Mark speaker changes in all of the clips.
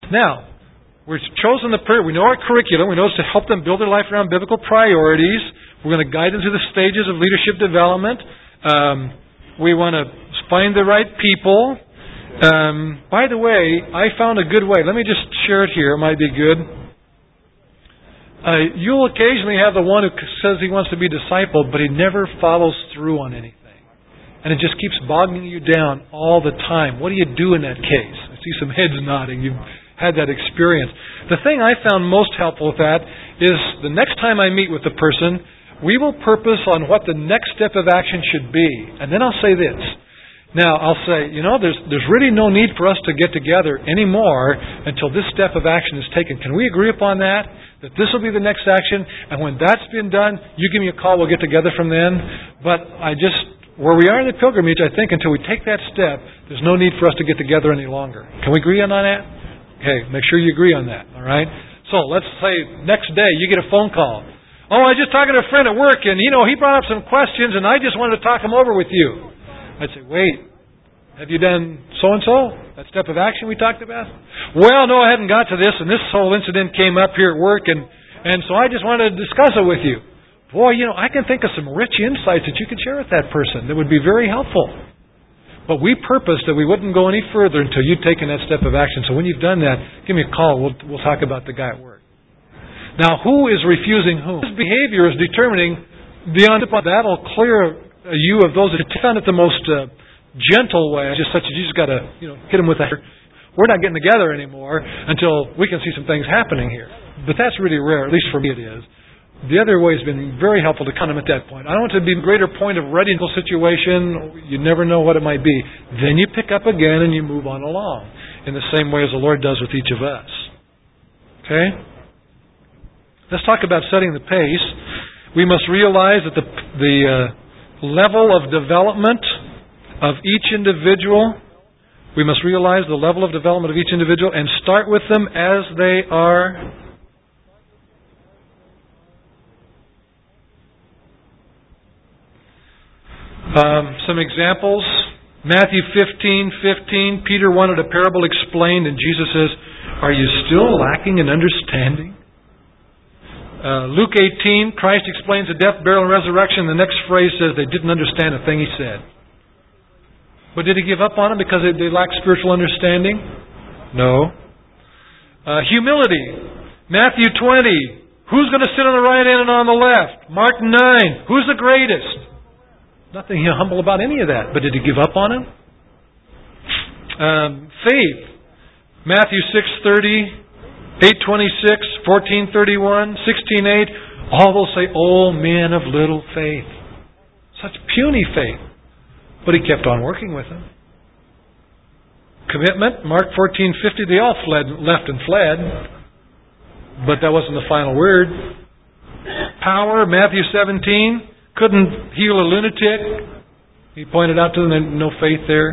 Speaker 1: Now, we've chosen we know our curriculum. We know it's to help them build their life around biblical priorities. We're going to guide them through the stages of leadership development. We want to find the right people. By the way, I found a good way. Let me just share it here. It might be good. You'll occasionally have the one who says he wants to be discipled, but he never follows through on anything. And it just keeps bogging you down all the time. What do you do in that case? I see some heads nodding. You've had that experience. The thing I found most helpful with that is the next time I meet with the person, we will purpose on what the next step of action should be. And then I'll say this. Now, I'll say, there's really no need for us to get together anymore until this step of action is taken. Can we agree upon that? That this will be the next action, and when that's been done, you give me a call, we'll get together from then. But where we are in the pilgrimage, I think until we take that step, there's no need for us to get together any longer. Can we agree on that? Okay, make sure you agree on that, all right? So let's say next day you get a phone call. Oh, I was just talking to a friend at work, and he brought up some questions, and I just wanted to talk them over with you. I'd say, wait, have you done so-and-so? That step of action we talked about? Well, no, I hadn't got to this, and this whole incident came up here at work, and so I just wanted to discuss it with you. Boy, I can think of some rich insights that you could share with that person that would be very helpful. But we purposed that we wouldn't go any further until you'd taken that step of action. So when you've done that, give me a call. We'll talk about the guy at work. Now, who is refusing whom? His behavior is determining beyond that'll clear you of those that found it the most gentle way, just such as you just got to hit them with that. We're not getting together anymore until we can see some things happening here. But that's really rare, at least for me it is. The other way has been very helpful to come at that point. I don't want it to be a greater point of readiness situation. You never know what it might be. Then you pick up again and you move on along in the same way as the Lord does with each of us. Okay? Let's talk about setting the pace. We must realize that the level of development of each individual, we must realize the level of development of each individual and start with them as they are. Some examples. Matthew 15:15. Peter wanted a parable explained, and Jesus says, "Are you still lacking in understanding?" Luke 18. Christ explains the death, burial, and resurrection. The next phrase says they didn't understand a thing He said. But did He give up on them because they lacked spiritual understanding? No. Humility. Matthew 20. Who's going to sit on the right hand and on the left? Mark 9. Who's the greatest? Nothing humble about any of that. But did He give up on him? Faith. Matthew 6:30, 8:26, 14:31, 16:8. All will say, "Oh, men of little faith." Such puny faith. But He kept on working with them. Commitment. Mark 14:50. They all left and fled. But that wasn't the final word. Power. Matthew 17. Couldn't heal a lunatic. He pointed out to them no faith there.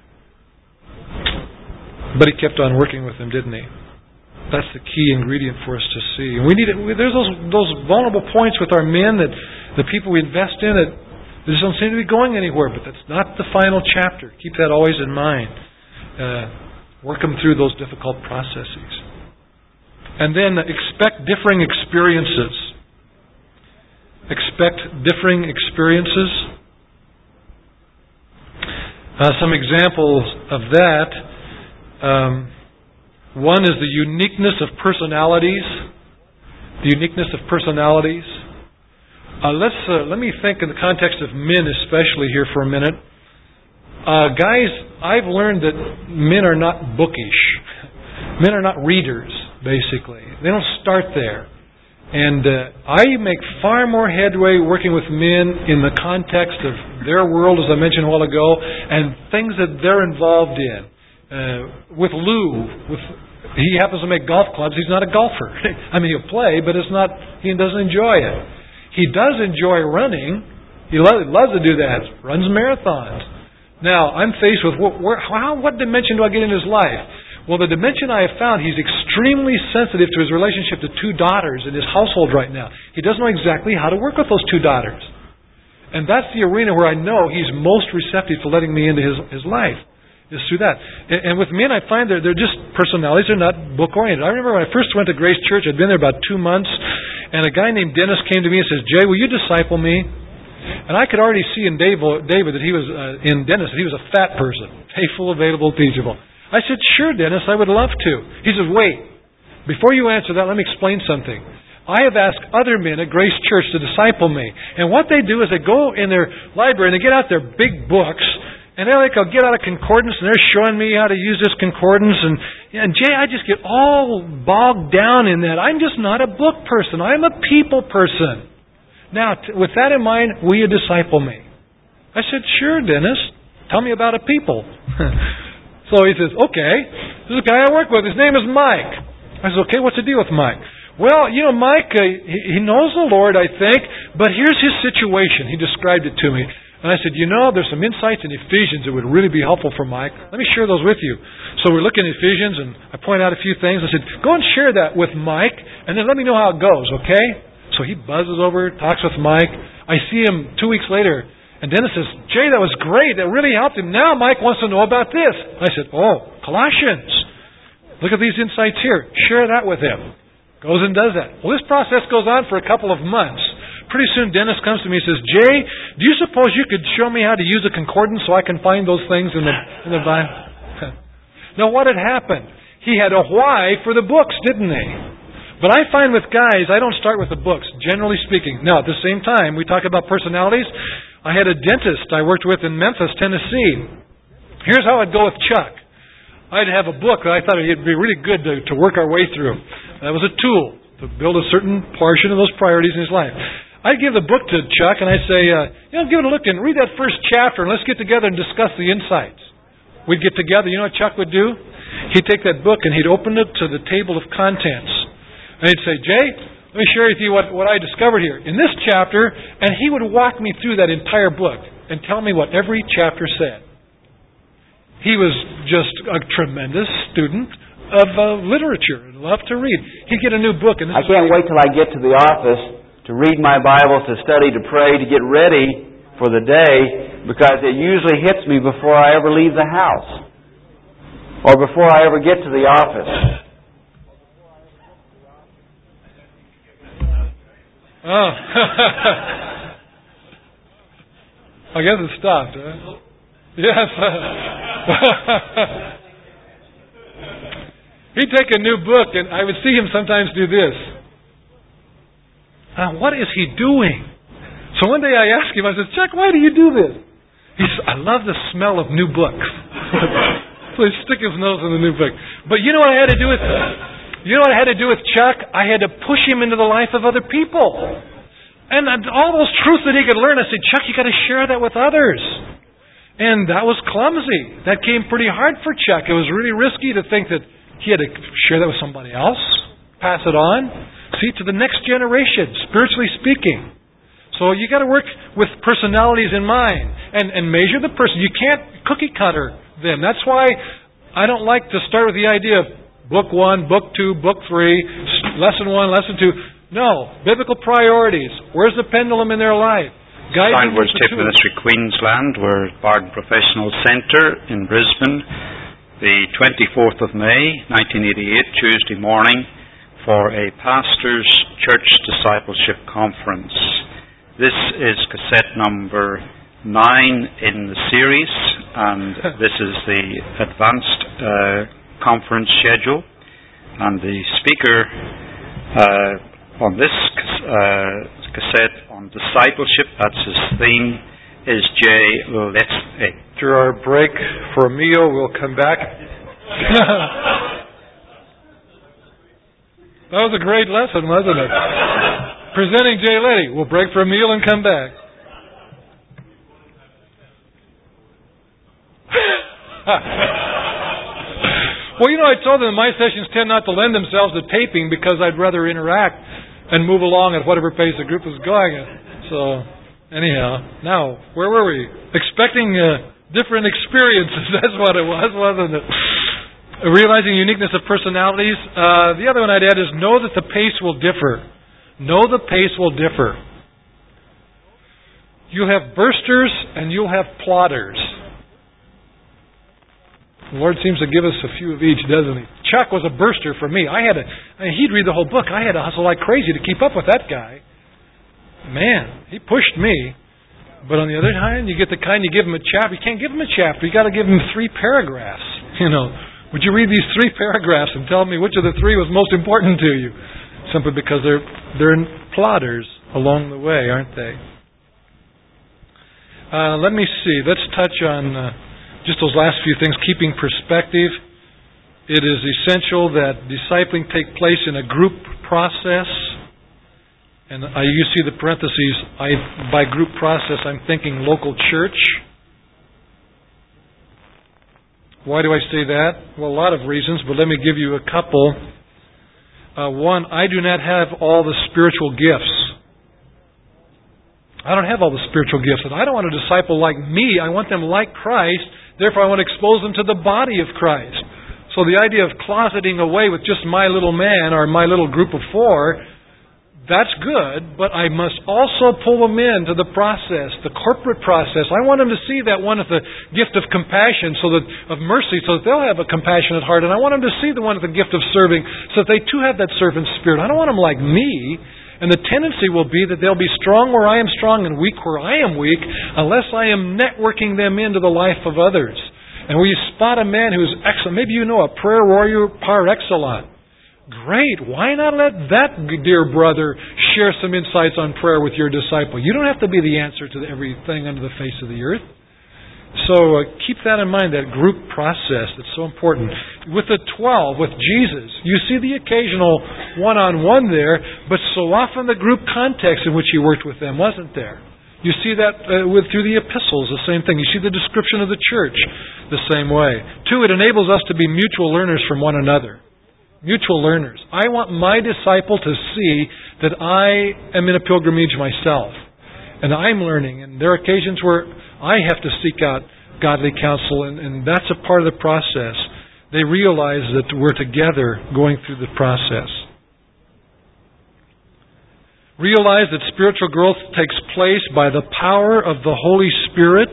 Speaker 1: But He kept on working with them, didn't He? That's the key ingredient for us to see. And there's those vulnerable points with our men, that the people we invest in, that they just don't seem to be going anywhere. But that's not the final chapter. Keep that always in mind. Work them through those difficult processes. And then expect differing experiences. Expect differing experiences. Some examples of that. One is the uniqueness of personalities. The uniqueness of personalities. Let me think in the context of men especially here for a minute. Guys, I've learned that men are not bookish. Men are not readers, basically. They don't start there. And I make far more headway working with men in the context of their world, as I mentioned a while ago, and things that they're involved in. With Lou, he happens to make golf clubs. He's not a golfer. I mean, he'll play, but he doesn't enjoy it. He does enjoy running. He loves to do that. Runs marathons. Now, I'm faced with what dimension do I get in his life? Well, the dimension I have found, he's extremely sensitive to his relationship to two daughters in his household right now. He doesn't know exactly how to work with those two daughters. And that's the arena where I know he's most receptive to letting me into his life. is through that. And with men, I find they're just personalities. They're not book-oriented. I remember when I first went to Grace Church, I'd been there about 2 months, and a guy named Dennis came to me and says, Jay, will you disciple me? And I could already see in David that he was, in Dennis, that he was a fat person. Faithful, available, teachable. I said, sure, Dennis, I would love to. He says, wait, before you answer that, let me explain something. I have asked other men at Grace Church to disciple me. And what they do is they go in their library and they get out their big books, and they're like, I'll get out a concordance, and they're showing me how to use this concordance. And Jay, I just get all bogged down in that. I'm just not a book person. I'm a people person. Now, with that in mind, will you disciple me? I said, sure, Dennis. Tell me about a people. So he says, okay. This is a guy I work with. His name is Mike. I said, okay, what's the deal with Mike? Well, Mike, he knows the Lord, I think, but here's his situation. He described it to me. And I said, there's some insights in Ephesians that would really be helpful for Mike. Let me share those with you. So we're looking at Ephesians, and I point out a few things. I said, go and share that with Mike, and then let me know how it goes, okay? So he buzzes over, talks with Mike. I see him 2 weeks later, and Dennis says, Jay, that was great. That really helped him. Now Mike wants to know about this. I said, Colossians. Look at these insights here. Share that with him. Goes and does that. Well, this process goes on for a couple of months. Pretty soon Dennis comes to me and says, Jay, do you suppose you could show me how to use a concordance so I can find those things in the Bible? Now, what had happened? He had a why for the books, didn't he? But I find with guys, I don't start with the books, generally speaking. Now, at the same time, we talk about personalities. I had a dentist I worked with in Memphis, Tennessee. Here's how I'd go with Chuck. I'd have a book that I thought it'd be really good to work our way through. That was a tool to build a certain portion of those priorities in his life. I'd give the book to Chuck and I'd say, give it a look and read that first chapter and let's get together and discuss the insights. We'd get together. You know what Chuck would do? He'd take that book and he'd open it to the table of contents. And he'd say, Jay, let me share with you what I discovered here in this chapter. And he would walk me through that entire book and tell me what every chapter said. He was just a tremendous student of literature and loved to read. He'd get a new book. And
Speaker 2: I can't wait till I get to the office to read my Bible, to study, to pray, to get ready for the day, because it usually hits me before I ever leave the house or before I ever get to the office.
Speaker 1: Oh. I guess it stopped, huh? Yes. He'd take a new book and I would see him sometimes do this. What is he doing? So one day I asked him, I said, Chuck, why do you do this? He said, I love the smell of new books. So he'd stick his nose in the new book. But you know what I had to do with Chuck? I had to push him into the life of other people. And all those truths that he could learn, I said, Chuck, you got to share that with others. And that was clumsy. That came pretty hard for Chuck. It was really risky to think that he had to share that with somebody else, pass it on, see, to the next generation, spiritually speaking. So you got to work with personalities in mind and measure the person. You can't cookie cutter them. That's why I don't like to start with the idea of book 1, book 2, book 3, lesson 1, lesson 2. No, biblical priorities. Where's the pendulum in their life?
Speaker 3: Soundwords Tape Ministry Queensland. We're at Barden Professional Centre in Brisbane, the 24th of May, 1988, Tuesday morning, for a Pastors' Church Discipleship Conference. This is cassette number 9 in the series, and this is the advanced conference schedule. And the speaker on this cassette on discipleship, that's his theme, is Jay Lethe.
Speaker 1: After our break for a meal, we'll come back. That was a great lesson, wasn't it? Presenting Jay Lethe. We'll break for a meal and come back. Well, I told them my sessions tend not to lend themselves to taping because I'd rather interact and move along at whatever pace the group is going at. So, anyhow, now, where were we? Expecting different experiences. That's what it was, wasn't it? Realizing uniqueness of personalities. The other one I'd add is know that the pace will differ. Know the pace will differ. You'll have bursters and you'll have plotters. The Lord seems to give us a few of each, doesn't He? Chuck was a burster for me. He'd read the whole book. I had to hustle like crazy to keep up with that guy. Man, he pushed me. But on the other hand, you get the kind, you give him a chapter. You can't give him a chapter. You got to give him 3 paragraphs. Would you read these 3 paragraphs and tell me which of the 3 was most important to you? Simply because they're plotters along the way, aren't they? Let me see. Let's touch on just those last few things. Keeping perspective. It is essential that discipling take place in a group process. And you see the parentheses. By group process, I'm thinking local church. Why do I say that? Well, a lot of reasons, but let me give you a couple. One, I do not have all the spiritual gifts. I don't have all the spiritual gifts. And I don't want a disciple like me. I want them like Christ. Therefore, I want to expose them to the body of Christ. So the idea of closeting away with just my little man or my little group of 4, that's good, but I must also pull them into the process, the corporate process. I want them to see that one with the gift of compassion, of mercy, so that they'll have a compassionate heart. And I want them to see the one with the gift of serving, so that they too have that servant spirit. I don't want them like me. And the tendency will be that they'll be strong where I am strong and weak where I am weak, unless I am networking them into the life of others. And where you spot a man who's excellent, maybe you know a prayer warrior par excellence. Great. Why not let that dear brother share some insights on prayer with your disciple? You don't have to be the answer to everything under the face of the earth. So keep that in mind, that group process that's so important. With the 12, with Jesus, you see the occasional one-on-one there, but so often the group context in which He worked with them, wasn't there? You see that through the epistles, the same thing. You see the description of the church the same way. 2, it enables us to be mutual learners from one another. Mutual learners. I want my disciple to see that I am in a pilgrimage myself. And I'm learning. And there are occasions where I have to seek out godly counsel. And that's a part of the process. They realize that we're together going through the process. Realize that spiritual growth takes place by the power of the Holy Spirit.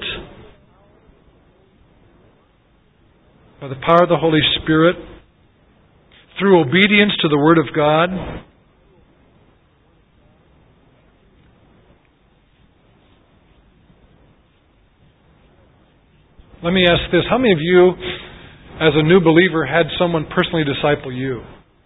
Speaker 1: By the power of the Holy Spirit. Through obedience to the Word of God. Let me ask this. How many of you, as a new believer, had someone personally disciple you?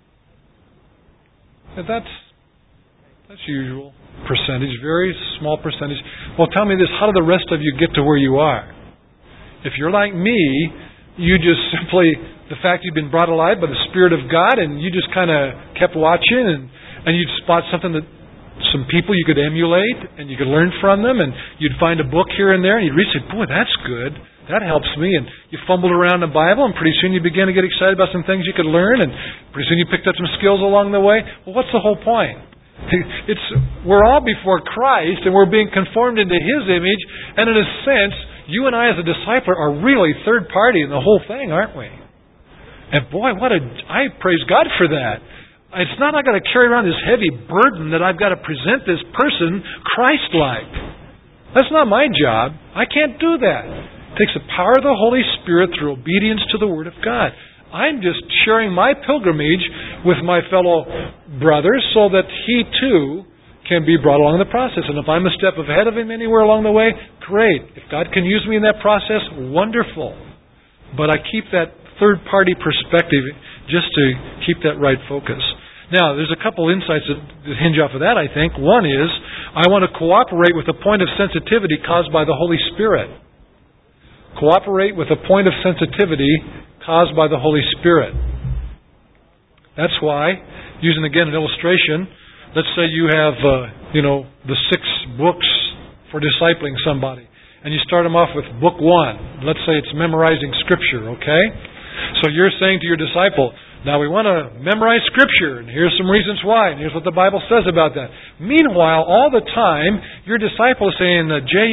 Speaker 1: That's usual percentage, very small percentage. Well, tell me this. How do the rest of you get to where you are? If you're like me, you just simply, the fact you've been brought alive by the Spirit of God, and you just kind of kept watching, and you'd spot something that some people you could emulate, and you could learn from them, and you'd find a book here and there, and you'd read and say, boy, that's good. That helps me. And you fumbled around the Bible, and pretty soon you began to get excited about some things you could learn, and pretty soon you picked up some skills along the way. Well, what's the whole point? We're all before Christ, and we're being conformed into His image, and in a sense, you and I as a disciple are really third party in the whole thing, aren't we? And boy, I praise God for that. It's not I've got to carry around this heavy burden that I've got to present this person Christ-like. That's not my job. I can't do that. It takes the power of the Holy Spirit through obedience to the Word of God. I'm just sharing my pilgrimage with my fellow brothers so that he too can be brought along in the process. And if I'm a step ahead of him anywhere along the way, great. If God can use me in that process, wonderful. But I keep that third-party perspective just to keep that right focus. Now, there's a couple insights that hinge off of that, I think. One is, I want to cooperate with a point of sensitivity caused by the Holy Spirit. Cooperate with a point of sensitivity caused by the Holy Spirit. That's why, using again an illustration, let's say you have, the 6 books for discipling somebody. And you start them off with book 1. Let's say it's memorizing Scripture, okay? So you're saying to your disciple, now we want to memorize Scripture, and here's some reasons why, and here's what the Bible says about that. Meanwhile, all the time, your disciple is saying, Jay,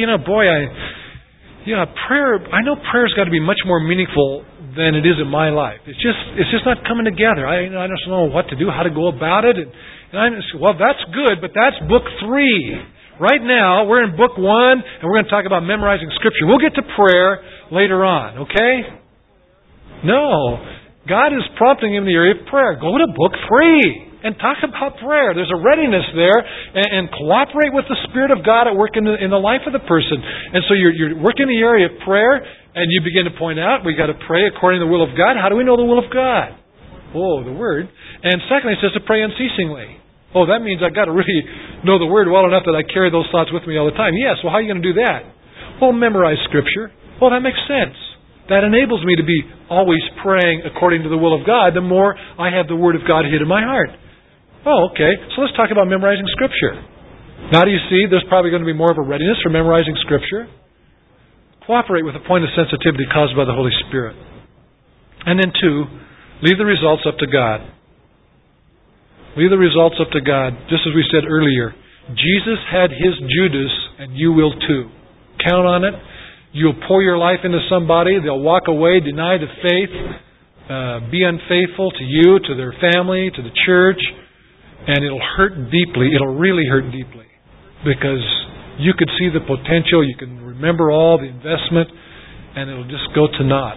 Speaker 1: prayer, I know prayer's got to be much more meaningful than it is in my life. It's just not coming together. I don't know what to do, how to go about it. Well, that's good, but that's book 3. Right now, we're in book 1, and we're going to talk about memorizing Scripture. We'll get to prayer later on, okay? No. God is prompting him in the area of prayer. Go to Book 3 and talk about prayer. There's a readiness there, and cooperate with the Spirit of God at work in the life of the person. And so you're working in the area of prayer, and you begin to point out, we got to pray according to the will of God. How do we know the will of God? Oh, the Word. And secondly, it says to pray unceasingly. Oh, that means I've got to really know the Word well enough that I carry those thoughts with me all the time. Yes, well, how are you going to do that? Well, memorize Scripture. Well, that makes sense. That enables me to be always praying according to the will of God the more I have the Word of God hid in my heart. Oh, okay. So let's talk about memorizing Scripture. Now do you see there's probably going to be more of a readiness for memorizing Scripture? Cooperate with a point of sensitivity caused by the Holy Spirit. And then 2, leave the results up to God. Leave the results up to God. Just as we said earlier, Jesus had his Judas, and you will too. Count on it. You'll pour your life into somebody. They'll walk away, deny the faith, be unfaithful to you, to their family, to the church, and it'll hurt deeply. It'll really hurt deeply because you could see the potential. You can remember all the investment, and it'll just go to naught.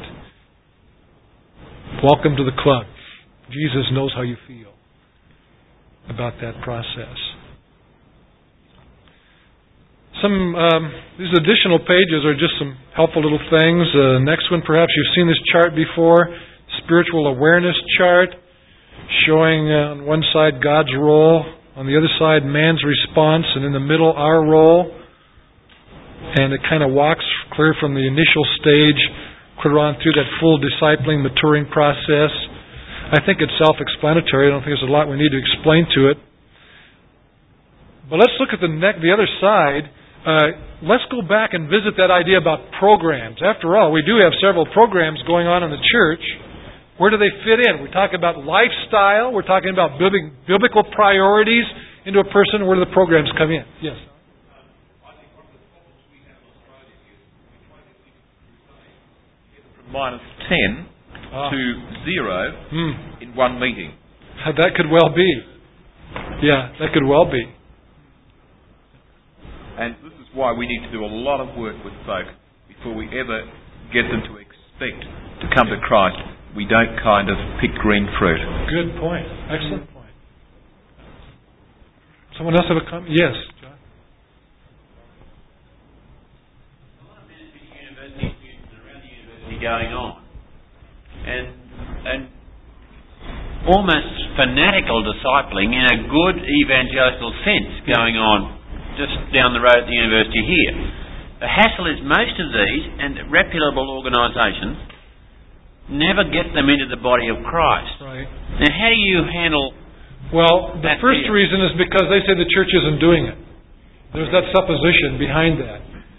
Speaker 1: Welcome to the club. Jesus knows how you feel about that process. These additional pages are just some helpful little things. Next one, perhaps you've seen this chart before, spiritual awareness chart, showing on one side God's role, on the other side man's response, and in the middle our role. And it kind of walks clear from the initial stage, clear on through that full discipling, maturing process. I think it's self-explanatory. I don't think there's a lot we need to explain to it. But let's look at the other side. Let's go back and visit that idea about programs. After all, we do have several programs going on in the church. Where do they fit in? We're talking about lifestyle. We're talking about biblical priorities into a person. Where do the programs come in? Yes.
Speaker 4: I think one of the problems we have in Australia is we try to think from -10 to 0 in one meeting.
Speaker 1: That could well be. Yeah, that could well be.
Speaker 4: And this is why we need to do a lot of work with folk before we ever get them to expect to come to Christ. We don't kind of pick green fruit.
Speaker 1: Good point. Excellent point. Someone else have a comment? Yes, John.
Speaker 5: A lot of ministry university students around the university going on. And almost fanatical discipling in a good evangelical sense going on just down the road at the university here. The hassle is most of these and reputable organisations never get them into the body of Christ.
Speaker 1: Right.
Speaker 5: Now how do you handle
Speaker 1: Well, the
Speaker 5: that
Speaker 1: first
Speaker 5: fear?
Speaker 1: reason is because they say the church isn't doing it. There's that supposition behind that.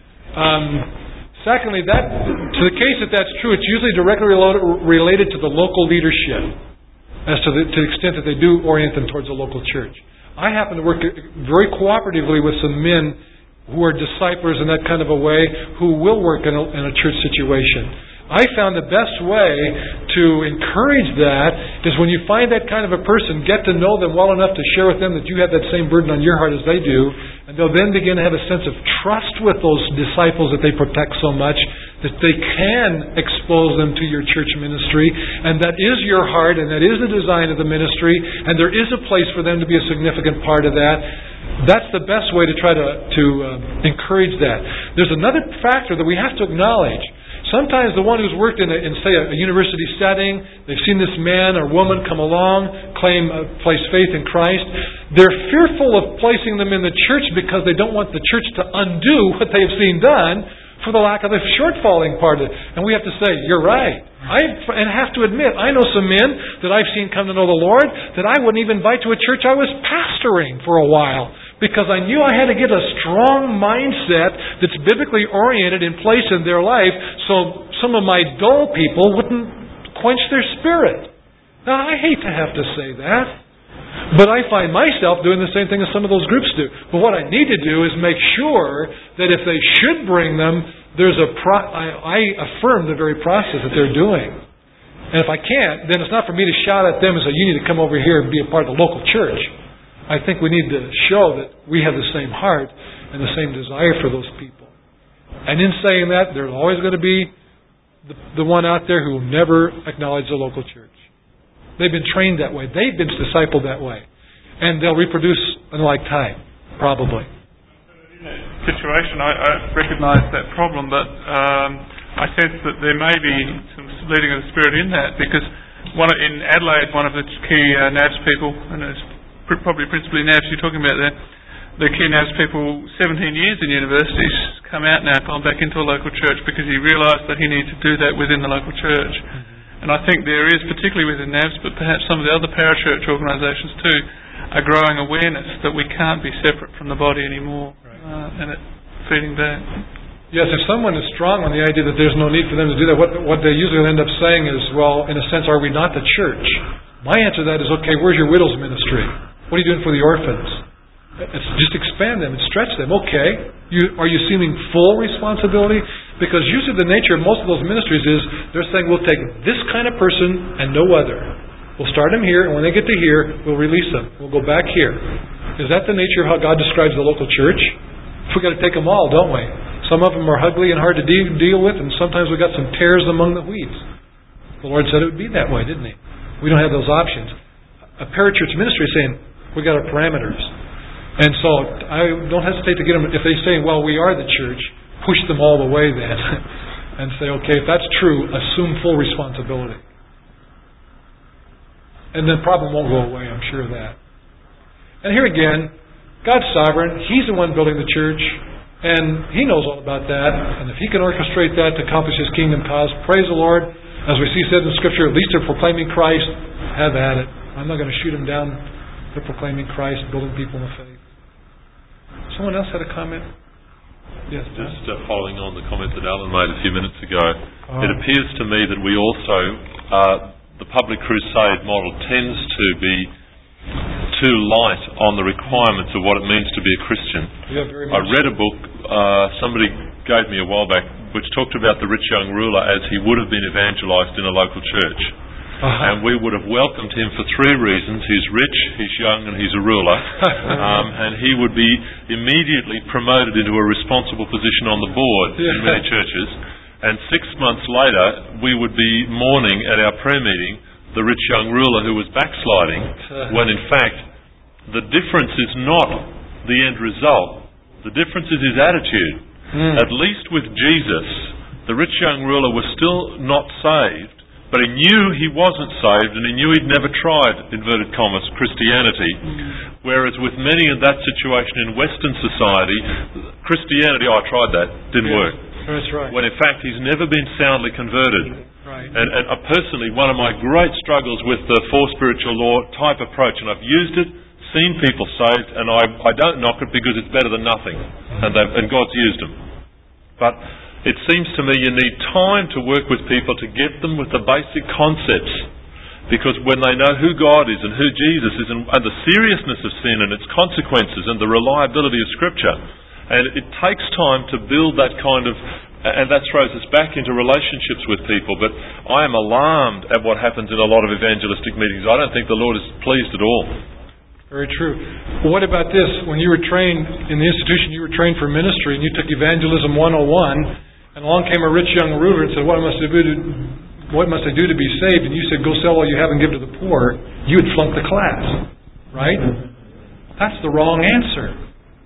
Speaker 1: Secondly, to the case that that's true, it's usually directly related to the local leadership as to the extent that they do orient them towards a local church. I happen to work very cooperatively with some men who are disciplers in that kind of a way, who will work in a church situation. I found the best way to encourage that is when you find that kind of a person, get to know them well enough to share with them that you have that same burden on your heart as they do, and they'll then begin to have a sense of trust with those disciples that they protect so much that they can expose them to your church ministry, and that is your heart, and that is the design of the ministry, and there is a place for them to be a significant part of that. That's the best way to try to encourage that. There's another factor that we have to acknowledge. Sometimes the one who's worked in say, a university setting, they've seen this man or woman come along, place faith in Christ. They're fearful of placing them in the church because they don't want the church to undo what they've seen done for the lack of the shortfalling part of it. And we have to say, you're right. And have to admit, I know some men that I've seen come to know the Lord that I wouldn't even invite to a church I was pastoring for a while, because I knew I had to get a strong mindset that's biblically oriented in place in their life so some of my dull people wouldn't quench their spirit. Now, I hate to have to say that, but I find myself doing the same thing as some of those groups do. But what I need to do is make sure that if they should bring them, I affirm the very process that they're doing. And if I can't, then it's not for me to shout at them and say, you need to come over here and be a part of the local church. I think we need to show that we have the same heart and the same desire for those people. And in saying that, there's always going to be the one out there who will never acknowledge the local church. They've been trained that way. They've been discipled that way. And they'll reproduce in like time, probably.
Speaker 6: In that situation, I recognise that problem, but I sense that there may be some leading of the Spirit in that, because in Adelaide, one of the key NABS people, and it's probably principally NABS you're talking about there, the key NABS people, 17 years in universities, come out now, gone back into a local church because he realised that he needed to do that within the local church. And I think there is, particularly within NABS, but perhaps some of the other parachurch organisations too, a growing awareness that we can't be separate from the body anymore, and it feeding back.
Speaker 1: Yes, if someone is strong on the idea that there's no need for them to do that, what they usually end up saying is, well, in a sense, are we not the church? My answer to that is, okay, where's your widow's ministry? What are you doing for the orphans? It's just expand them and stretch them. Okay, are you assuming full responsibility? Because usually the nature of most of those ministries is they're saying we'll take this kind of person and no other. We'll start them here, and when they get to here, we'll release them. We'll go back here. Is that the nature of how God describes the local church? We've got to take them all, don't we? Some of them are ugly and hard to deal with, and sometimes we've got some tares among the weeds. The Lord said it would be that way, didn't He? We don't have those options. A parachurch ministry is saying, we've got our parameters. And so I don't hesitate to get them, if they say, well, we are the church, push them all the way then. And say, okay, if that's true, assume full responsibility. And the problem won't go away, I'm sure of that. And here again, God's sovereign. He's the one building the church. And He knows all about that. And if He can orchestrate that to accomplish His kingdom cause, praise the Lord. As we see said in Scripture, at least they're proclaiming Christ. Have at it. I'm not going to shoot them down. They're proclaiming Christ, building people in the faith. Someone else had a comment? Yes,
Speaker 7: just following on the comment that Alan made a few minutes ago. It appears to me that we also, the public crusade model tends to be too light on the requirements of what it means to be a Christian.
Speaker 1: Yeah, very much.
Speaker 7: I read a book somebody gave me a while back which talked about the rich young ruler as he would have been evangelized in a local church. And we would have welcomed him for three reasons. He's rich, he's young, and he's a ruler. And he would be immediately promoted into a responsible position on the board in many churches. And 6 months later, we would be mourning at our prayer meeting the rich young ruler who was backsliding, when in fact the difference is not the end result. The difference is his attitude. At least with Jesus, the rich young ruler was still not saved, but he knew he wasn't saved, and he knew he'd never tried, inverted commas, Christianity. Whereas with many in that situation in Western society, Christianity, I tried that, didn't work.
Speaker 1: That's right.
Speaker 7: When in fact he's never been soundly converted.
Speaker 1: Right.
Speaker 7: And personally, one of my great struggles with the four spiritual law type approach, and I've used it, seen people saved, and I don't knock it because it's better than nothing, and God's used them. But it seems to me you need time to work with people to get them with the basic concepts, because when they know who God is and who Jesus is and the seriousness of sin and its consequences and the reliability of Scripture, and it takes time to build that kind of, and that throws us back into relationships with people. But I am alarmed at what happens in a lot of evangelistic meetings. I don't think the Lord is pleased at all.
Speaker 1: Very true. Well, what about this? When you were trained in the institution, you were trained for ministry, and you took Evangelism 101, and along came a rich young ruler and said, what must I do to be saved? And you said, go sell all you have and give to the poor. You would flunk the class, right? That's the wrong answer.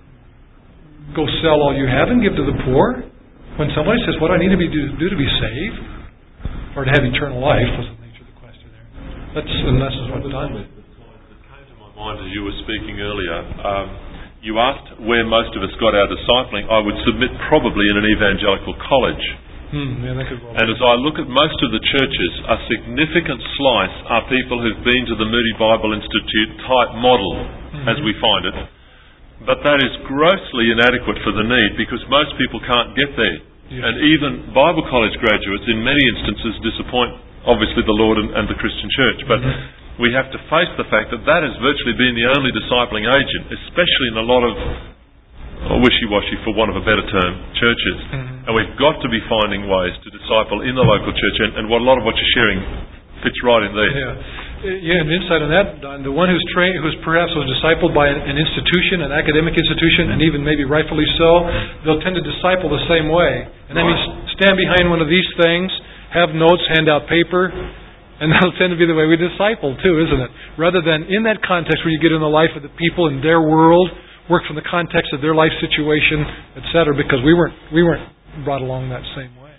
Speaker 1: Go sell all you have and give to the poor. When somebody says, what do I need to do to be saved? Or to have eternal life, was the nature of the question there. That's what we've done.
Speaker 7: It came to my mind as you were speaking earlier. You asked where most of us got our discipling. I would submit probably in an evangelical college. And as I look at most of the churches, a significant slice are people who've been to the Moody Bible Institute type model, as we find it. But that is grossly inadequate for the need, because most people can't get there. Yes. And even Bible college graduates in many instances disappoint, obviously, the Lord and the Christian church. But we have to face the fact that that has virtually been the only discipling agent, especially in a lot of wishy-washy, for want of a better term, churches. And we've got to be finding ways to disciple in the local church, and a lot of what you're sharing fits right in there.
Speaker 1: Yeah, and insight on that, Don, the one who's trained, who's perhaps was discipled by an institution, an academic institution, and even maybe rightfully so, they'll tend to disciple the same way. And that means stand behind one of these things have notes, hand out paper, and that'll tend to be the way we disciple too, isn't it? Rather than in that context where you get in the life of the people in their world, work from the context of their life situation, etc. Because we weren't brought along that same way.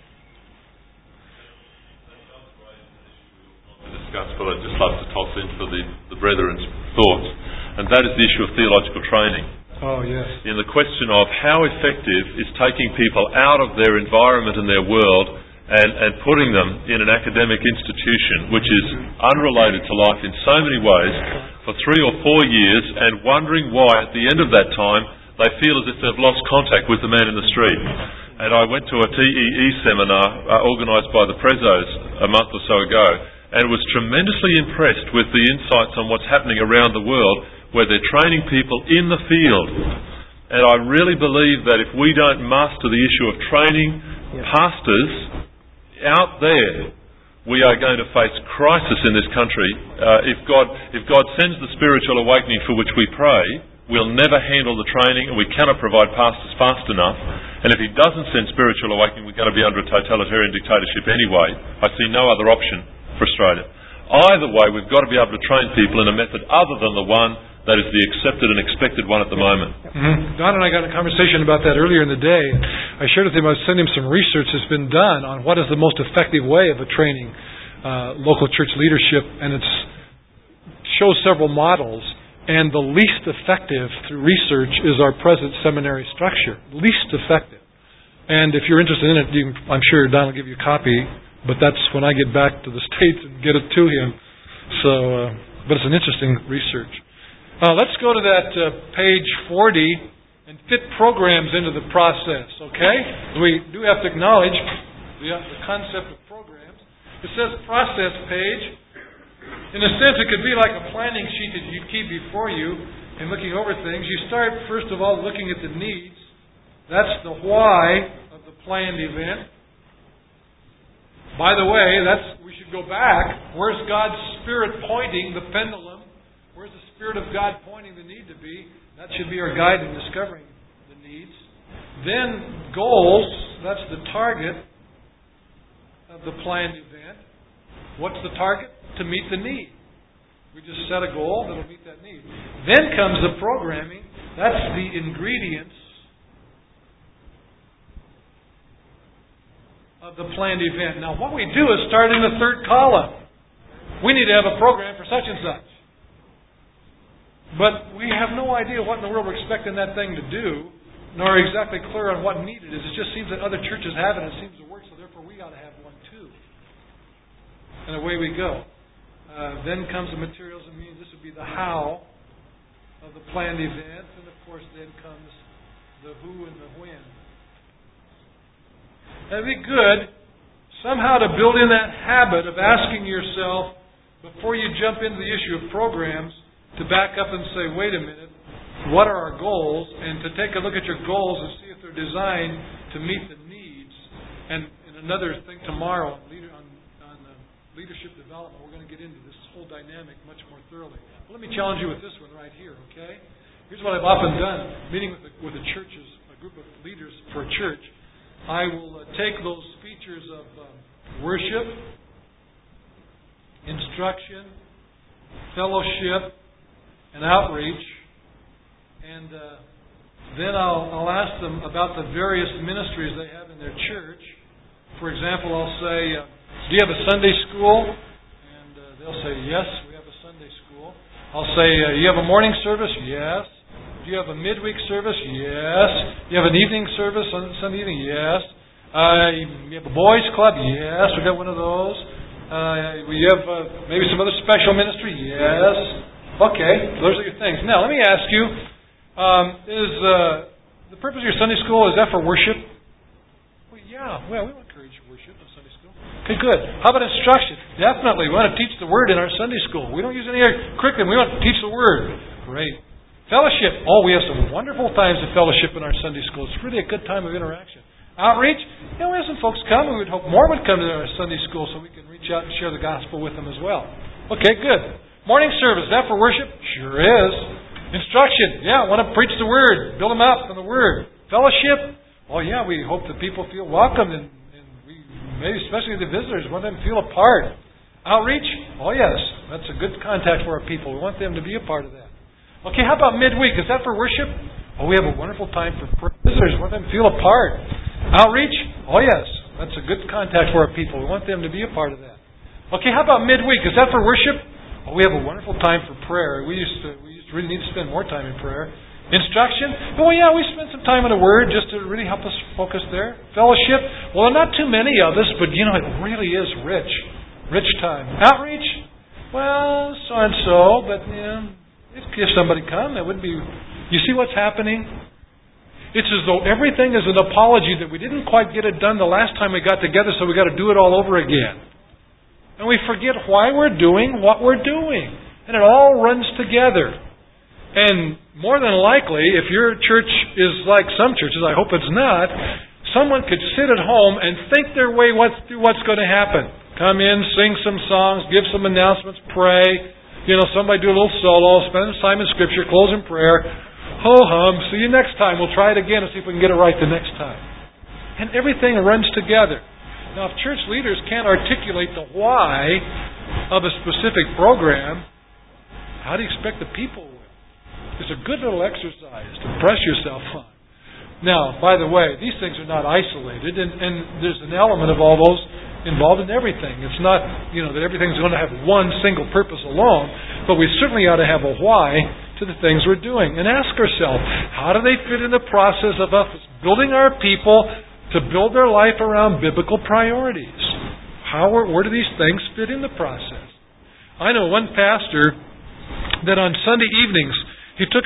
Speaker 7: Discuss, but I'd just love to toss in for the brethren's thoughts, and that is the issue of theological training.
Speaker 1: Oh, yes.
Speaker 7: In the question of how effective is taking people out of their environment and their world and putting them in an academic institution which is unrelated to life in so many ways for 3 or 4 years, and wondering why at the end of that time they feel as if they've lost contact with the man in the street. And I went to a TEE seminar organised by the Prezos a month or so ago, and was tremendously impressed with the insights on what's happening around the world where they're training people in the field. And I really believe that if we don't master the issue of training pastors out there, we are going to face crisis in this country. If God sends the spiritual awakening for which we pray, we'll never handle the training, and we cannot provide pastors fast enough. And if He doesn't send spiritual awakening, we're going to be under a totalitarian dictatorship anyway. I see no other option for Australia. Either way, we've got to be able to train people in a method other than the one that is the accepted and expected one at the moment.
Speaker 1: Mm-hmm. Don and I got a conversation about that earlier in the day. I shared with him, I sent him some research that's been done on what is the most effective way of training local church leadership, and it shows several models. And the least effective through research is our present seminary structure. Least effective. And if you're interested in it, I'm sure Don will give you a copy. But that's when I get back to the States and get it to him. So, but it's an interesting research. Let's go to that page 40 and fit programs into the process, okay? We do have to acknowledge the concept of programs. It says process page. In a sense, it could be like a planning sheet that you keep before you and looking over things. You start, first of all, looking at the needs. That's the why of the planned event. By the way, we should go back. Where's God's Spirit pointing the pendulum? Where's the Spirit of God pointing the need to be? That should be our guide in discovering the needs. Then goals. That's the target of the planned event. What's the target? To meet the need. We just set a goal that'll meet that need. Then comes the programming. That's the ingredients of the planned event. Now, what we do is start in the third column. We need to have a program for such and such. But we have no idea what in the world we're expecting that thing to do, nor exactly clear on what need it is. It just seems that other churches have it and it seems to work, so therefore we ought to have one too. And away we go. Then comes the materials and means. This would be the how of the planned event. And of course then comes the who and the when. It'd be good somehow to build in that habit of asking yourself, before you jump into the issue of programs, to back up and say, wait a minute, what are our goals? And to take a look at your goals and see if they're designed to meet the needs. And another thing tomorrow on leadership development, we're going to get into this whole dynamic much more thoroughly. But let me challenge you with this one right here, okay? Here's what I've often done, meeting with the churches, a group of leaders for a church. I will take those features of worship, instruction, fellowship, and outreach, and then I'll ask them about the various ministries they have in their church. For example, I'll say, do you have a Sunday school? And they'll say, yes, we have a Sunday school. I'll say, you have a morning service? Yes. Do you have a midweek service? Yes. You have an evening service on Sunday evening? Yes. You have a boys' club? Yes. We got one of those. We have maybe some other special ministry? Yes. Okay. Those are your things. Now, let me ask you, is the purpose of your Sunday school, is that for worship? Well, yeah. Well, we want to encourage worship in Sunday school. Okay, good. How about instruction? Definitely. We want to teach the Word in our Sunday school. We don't use any other curriculum. We want to teach the Word. Great. Fellowship. Oh, we have some wonderful times of fellowship in our Sunday school. It's really a good time of interaction. Outreach. We have some folks come. We would hope more would come to our Sunday school so we can reach out and share the gospel with them as well. Okay, good. Morning service. Is that for worship? Sure is. Instruction. Yeah, I want to preach the Word. Build them up in the Word. Fellowship. Oh, yeah, we hope that people feel welcome and we maybe especially the visitors. We want them to feel a part. Outreach? Oh, yes. That's a good contact for our people. We want them to be a part of that. Okay, how about midweek? Is that for worship? Oh, we have a wonderful time for visitors. We want them to feel a part. Outreach? Oh, yes. That's a good contact for our people. We want them to be a part of that. Okay, how about midweek? Is that for worship? Oh, we have a wonderful time for prayer. We used to really need to spend more time in prayer. Instruction? Oh, yeah, we spend some time in the Word just to really help us focus there. Fellowship? Well, not too many of us, but it really is rich. Rich time. Outreach? Well, so-and-so, but if somebody come, that would be... You see what's happening? It's as though everything is an apology that we didn't quite get it done the last time we got together, so we got to do it all over again. And we forget why we're doing what we're doing. And it all runs together. And more than likely, if your church is like some churches, I hope it's not, someone could sit at home and think their way through what's going to happen. Come in, sing some songs, give some announcements, pray. Somebody do a little solo, spend some time in Scripture, close in prayer. Ho-hum, see you next time. We'll try it again and see if we can get it right the next time. And everything runs together. Now, if church leaders can't articulate the why of a specific program, how do you expect the people will? It's a good little exercise to press yourself on. Now, by the way, these things are not isolated, and there's an element of all those involved in everything. It's not, that everything's going to have one single purpose alone, but we certainly ought to have a why to the things we're doing. And ask ourselves, how do they fit in the process of us building our people to build their life around biblical priorities? Where do these things fit in the process? I know one pastor that on Sunday evenings, he took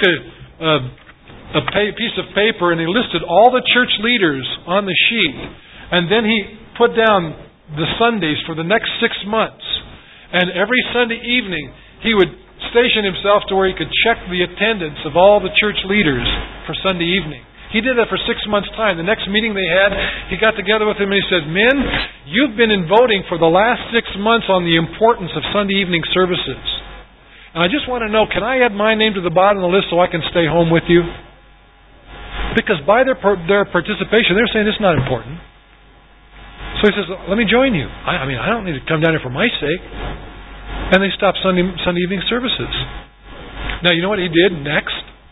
Speaker 1: a piece of paper and he listed all the church leaders on the sheet. And then he put down the Sundays for the next 6 months. And every Sunday evening, he would station himself to where he could check the attendance of all the church leaders for Sunday evening. He did that for 6 months' time. The next meeting they had, he got together with them and he said, "Men, you've been in voting for the last 6 months on the importance of Sunday evening services. And I just want to know, can I add my name to the bottom of the list so I can stay home with you?" Because by their participation, they're saying it's not important. So he says, "Let me join you. I don't need to come down here for my sake." And they stopped Sunday evening services. Now, you know what he did next?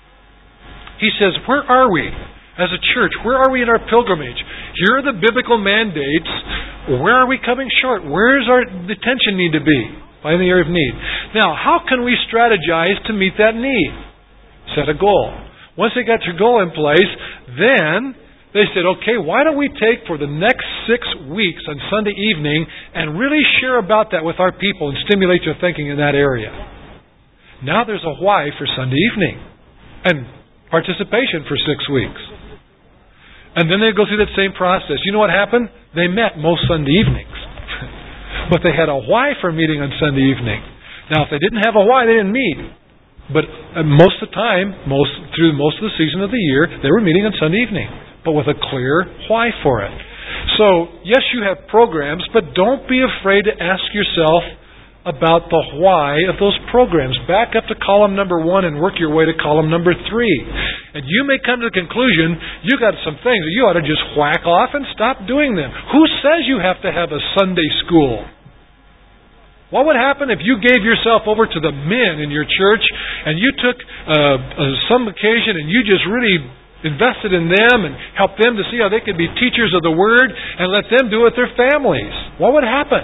Speaker 1: He says, where are we as a church? Where are we in our pilgrimage? Here are the biblical mandates. Where are we coming short? Where does our attention need to be? By the area of need. Now, how can we strategize to meet that need? Set a goal. Once they got their goal in place, then they said, okay, why don't we take for the next 6 weeks on Sunday evening and really share about that with our people and stimulate their thinking in that area. Now there's a why for Sunday evening and participation for 6 weeks. And then they go through that same process. You know what happened? They met most Sunday evenings. But they had a why for meeting on Sunday evening. Now if they didn't have a why, they didn't meet. But most of the time, through most of the season of the year, they were meeting on Sunday evening, but with a clear why for it. So, yes, you have programs, but don't be afraid to ask yourself about the why of those programs. Back up to column number 1 and work your way to column number 3. And you may come to the conclusion, you got some things that you ought to just whack off and stop doing them. Who says you have to have a Sunday school? What would happen if you gave yourself over to the men in your church and you took some occasion and you just really invested in them and helped them to see how they could be teachers of the Word and let them do it with their families? What would happen?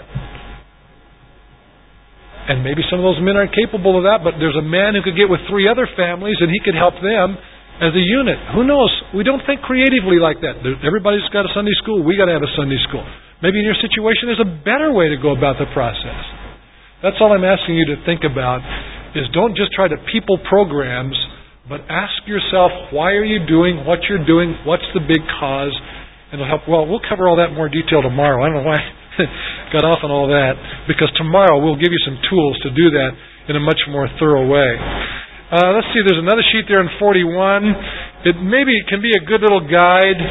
Speaker 1: And maybe some of those men aren't capable of that, but there's a man who could get with 3 other families and he could help them as a unit. Who knows? We don't think creatively like that. Everybody's got a Sunday school. We got to have a Sunday school. Maybe in your situation there's a better way to go about the process. That's all I'm asking you to think about, is don't just try to people programs, but ask yourself, why are you doing what you're doing? What's the big cause? And it'll help. Well, we'll cover all that in more detail tomorrow. I don't know why I got off on all that, because tomorrow we'll give you some tools to do that in a much more thorough way. Let's see, there's another sheet there in 41. It can be a good little guide.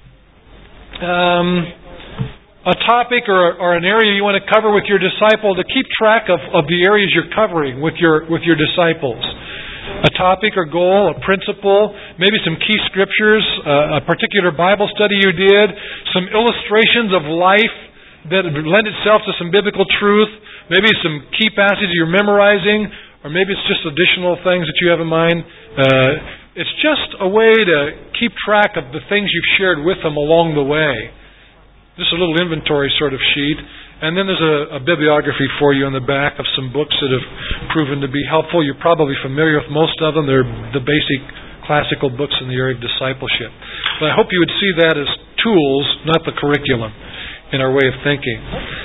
Speaker 1: A topic or an area you want to cover with your disciple, to keep track of the areas you're covering with your disciples. A topic or goal, a principle, maybe some key scriptures, a particular Bible study you did, some illustrations of life that lend itself to some biblical truth, maybe some key passages you're memorizing, or maybe it's just additional things that you have in mind. It's just a way to keep track of the things you've shared with them along the way. Just a little inventory sort of sheet. And then there's a bibliography for you on the back of some books that have proven to be helpful. You're probably familiar with most of them. They're the basic classical books in the area of discipleship. But I hope you would see that as tools, not the curriculum, in our way of thinking.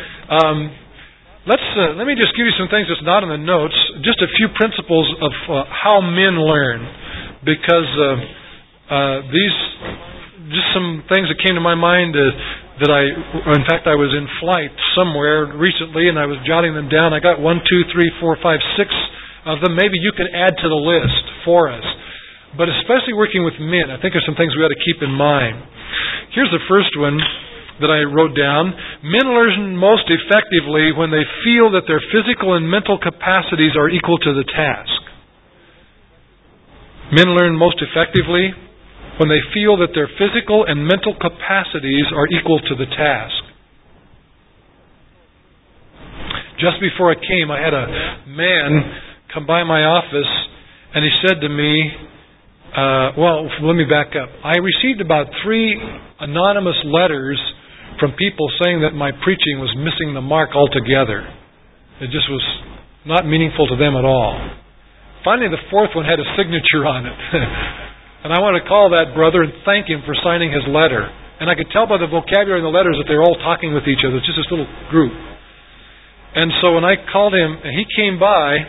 Speaker 1: Let me just give you some things that's not in the notes. Just a few principles of how men learn. Because these, just some things that came to my mind in fact, I was in flight somewhere recently and I was jotting them down. I got 1, 2, 3, 4, 5, 6 of them. Maybe you can add to the list for us. But especially working with men, I think there's some things we ought to keep in mind. Here's the first one that I wrote down. Men learn most effectively when they feel that their physical and mental capacities are equal to the task. Men learn most effectively when they feel that their physical and mental capacities are equal to the task. Just before I came, I had a man come by my office and he said to me, let me back up. I received about 3 anonymous letters from people saying that my preaching was missing the mark altogether. It just was not meaningful to them at all. Finally, the 4th one had a signature on it. And I want to call that brother and thank him for signing his letter. And I could tell by the vocabulary in the letters that they were all talking with each other. It's just this little group. And so when I called him, and he came by,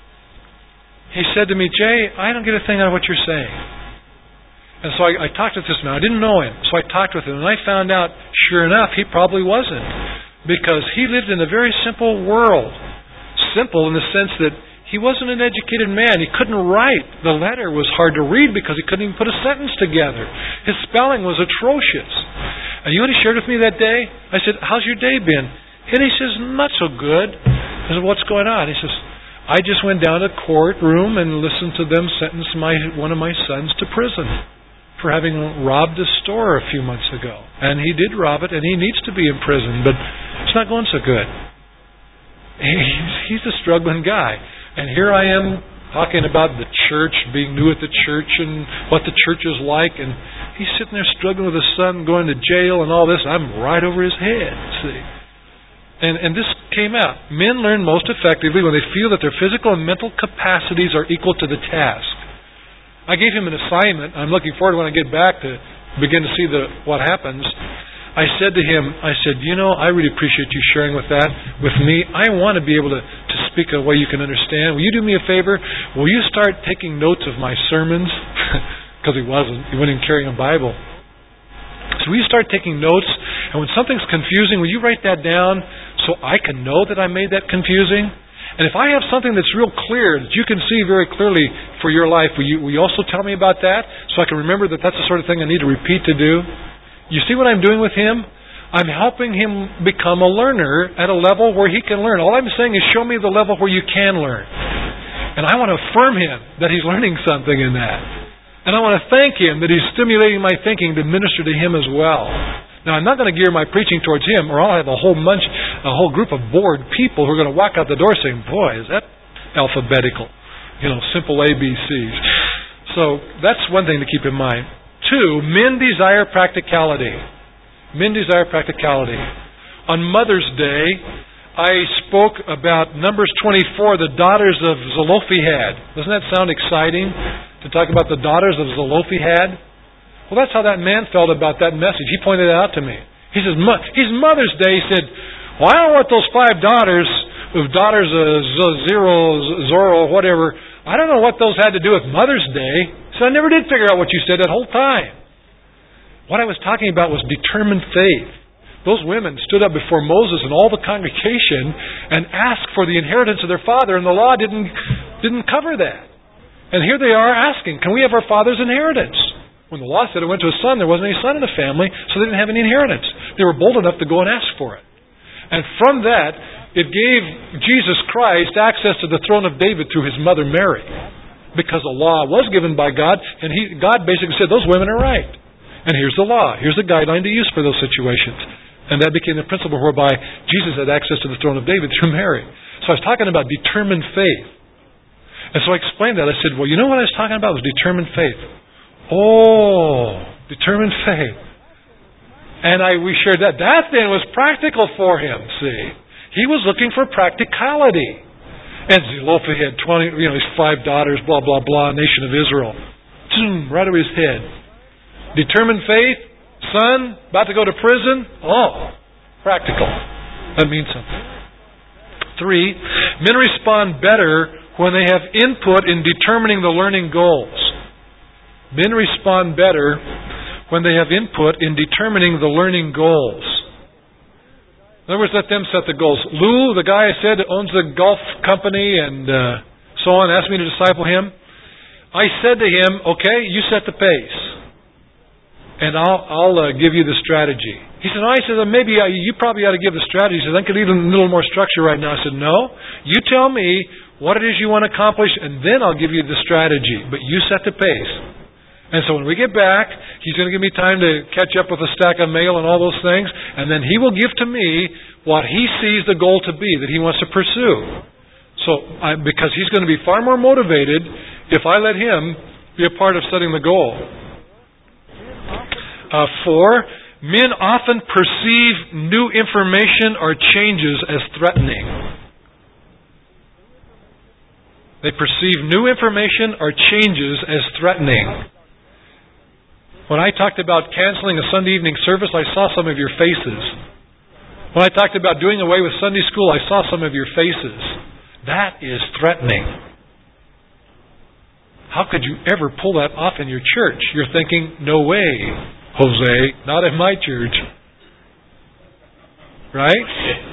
Speaker 1: he said to me, Jay, I don't get a thing out of what you're saying. And so I talked with this man. I didn't know him. So I talked with him. And I found out, sure enough, he probably wasn't. Because he lived in a very simple world. Simple in the sense that he wasn't an educated man. He couldn't write. The letter was hard to read because he couldn't even put a sentence together. His spelling was atrocious. And you know what he shared with me that day? I said, how's your day been? And he says, not so good. I said, what's going on? He says, I just went down to the courtroom and listened to them sentence one of my sons to prison for having robbed a store a few months ago. And he did rob it, and he needs to be in prison, but it's not going so good. He's a struggling guy. And here I am talking about the church, being new at the church and what the church is like. And he's sitting there struggling with his son, going to jail and all this. I'm right over his head, see. And this came out. Men learn most effectively when they feel that their physical and mental capacities are equal to the task. I gave him an assignment. I'm looking forward when I get back to begin to see what happens. I said to him, I really appreciate you sharing with me. I want to be able to speak a way you can understand. Will you do me a favor? Will you start taking notes of my sermons? Because he wasn't. He wasn't even carrying a Bible. So will you start taking notes? And when something's confusing, will you write that down so I can know that I made that confusing? And if I have something that's real clear, that you can see very clearly for your life, will you also tell me about that? So I can remember that that's the sort of thing I need to repeat to do? You see what I'm doing with him? I'm helping him become a learner at a level where he can learn. All I'm saying is show me the level where you can learn. And I want to affirm him that he's learning something in that. And I want to thank him that he's stimulating my thinking to minister to him as well. Now, I'm not going to gear my preaching towards him, or I'll have a whole group of bored people who are going to walk out the door saying, boy, is that alphabetical. Simple ABCs. So that's one thing to keep in mind. 2, men desire practicality. Men desire practicality. On Mother's Day, I spoke about Numbers 24, the daughters of Zelophehad. Doesn't that sound exciting to talk about the daughters of Zelophehad? Well, that's how that man felt about that message. He pointed it out to me. He says, his Mother's Day, he said, well, I don't know what those 5 daughters of Zorro, whatever, I don't know what those had to do with Mother's Day. So I never did figure out what you said that whole time. What I was talking about was determined faith. Those women stood up before Moses and all the congregation and asked for the inheritance of their father, and the law didn't cover that. And here they are asking, can we have our father's inheritance? When the law said it went to a son, there wasn't any son in the family, so they didn't have any inheritance. They were bold enough to go and ask for it. And from that, it gave Jesus Christ access to the throne of David through his mother Mary. Because the law was given by God, and God basically said, those women are right. And here's the law. Here's the guideline to use for those situations. And that became the principle whereby Jesus had access to the throne of David through Mary. So I was talking about determined faith. And so I explained that. I said, well, you know what I was talking about? It was determined faith. Oh, determined faith. And we shared that. That then was practical for him, see. He was looking for practicality. And Zelophehad had 20, his 5 daughters, blah, blah, blah, nation of Israel. Right over his head. Determined faith, son, about to go to prison. Oh, practical. That means something. 3, men respond better when they have input in determining the learning goals. Men respond better when they have input in determining the learning goals. In other words, let them set the goals. Lou, the guy I said that owns the golf company and so on, asked me to disciple him. I said to him, okay, you set the pace. And I'll give you the strategy. He said, maybe you probably ought to give the strategy. He said, I could need a little more structure right now. I said, no, you tell me what it is you want to accomplish, and then I'll give you the strategy. But you set the pace. And so when we get back, he's going to give me time to catch up with a stack of mail and all those things, and then he will give to me what he sees the goal to be that he wants to pursue. So, because he's going to be far more motivated if I let him be a part of setting the goal. 4, men often perceive new information or changes as threatening. They perceive new information or changes as threatening. When I talked about canceling a Sunday evening service, I saw some of your faces. When I talked about doing away with Sunday school, I saw some of your faces. That is threatening. How could you ever pull that off in your church? You're thinking, no way, Jose, not in my church. Right?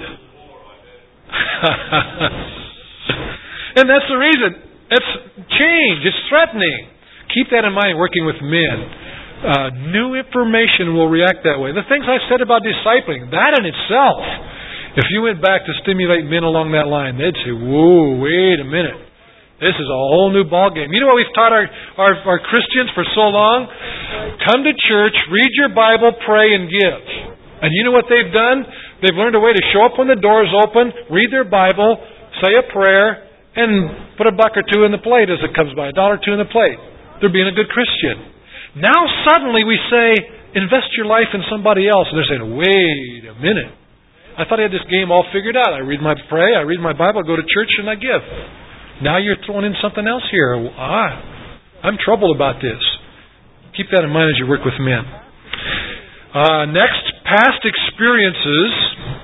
Speaker 1: And that's the reason. It's change. It's threatening. Keep that in mind working with men. New information will react that way. The things I said about discipling, that in itself, if you went back to stimulate men along that line, they'd say, whoa, wait a minute. This is a whole new ballgame. You know what we've taught our Christians for so long? Come to church, read your Bible, pray, and give. And you know what they've done? They've learned a way to show up when the door's open, read their Bible, say a prayer, and put $1 or $2 in the plate as it comes by, $1 or $2 in the plate. They're being a good Christian. Now suddenly we say, invest your life in somebody else. And they're saying, wait a minute. I thought I had this game all figured out. I read my Bible, I go to church, and I give. Now you're throwing in something else here. I'm troubled about this. Keep that in mind as you work with men. Next, past experiences